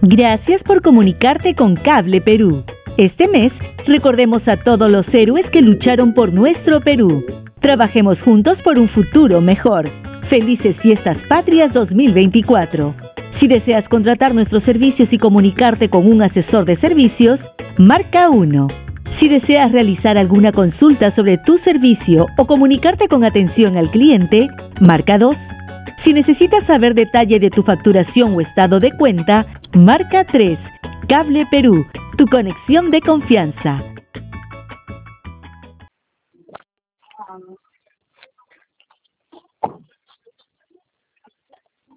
Gracias por comunicarte con Cable Perú. Este mes, recordemos a todos los héroes que lucharon por nuestro Perú. Trabajemos juntos por un futuro mejor. Felices Fiestas Patrias 2024. Si deseas contratar nuestros servicios y comunicarte con un asesor de servicios, marca 1. Si deseas realizar alguna consulta sobre tu servicio o comunicarte con atención al cliente, marca 2. Si necesitas saber detalle de tu facturación o estado de cuenta, marca 3. Cable Perú, tu conexión de confianza.